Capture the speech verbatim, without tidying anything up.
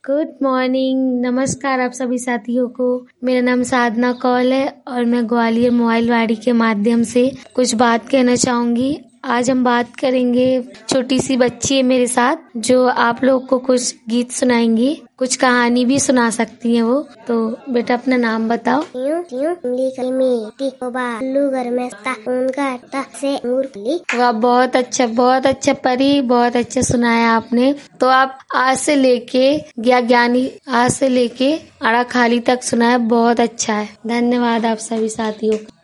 Good morning, नमस्कार आप सभी साथियों को। मेरा नाम साधना कौल है और मैं ग्वालियर मोबाइल वाड़ी के माध्यम से कुछ बात कहना चाहूंगी। आज हम बात करेंगे, छोटी सी बच्ची है मेरे साथ जो आप लोग को कुछ गीत सुनाएंगी, कुछ कहानी भी सुना सकती है वो। तो बेटा अपना नाम बताओ। वाह, बहुत अच्छा बहुत अच्छा परी, बहुत अच्छा सुनाया आपने। तो आप आज से लेके ज्ञा ज्ञानी आज से लेके अड़ा खाली तक सुनाया, बहुत अच्छा है। धन्यवाद आप सभी साथियों का।